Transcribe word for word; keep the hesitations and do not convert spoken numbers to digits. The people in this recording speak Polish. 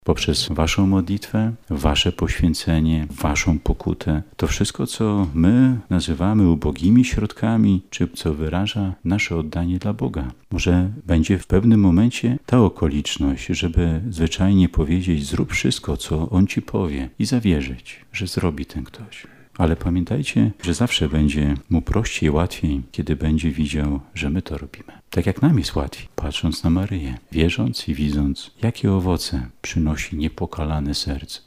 poprzez waszą modlitwę, wasze poświęcenie, waszą pokutę. To wszystko, co my nazywamy ubogimi środkami, czy co wyraża nasze oddanie dla Boga. Może będzie w pewnym momencie ta okoliczność, żeby zwyczajnie powiedzieć: zrób wszystko, co On ci powie, i zawierzyć, że zrobi ten ktoś. Ale pamiętajcie, że zawsze będzie mu prościej, łatwiej, kiedy będzie widział, że my to robimy. Tak jak nam jest łatwiej, patrząc na Maryję, wierząc i widząc, jakie owoce przynosi niepokalane serce.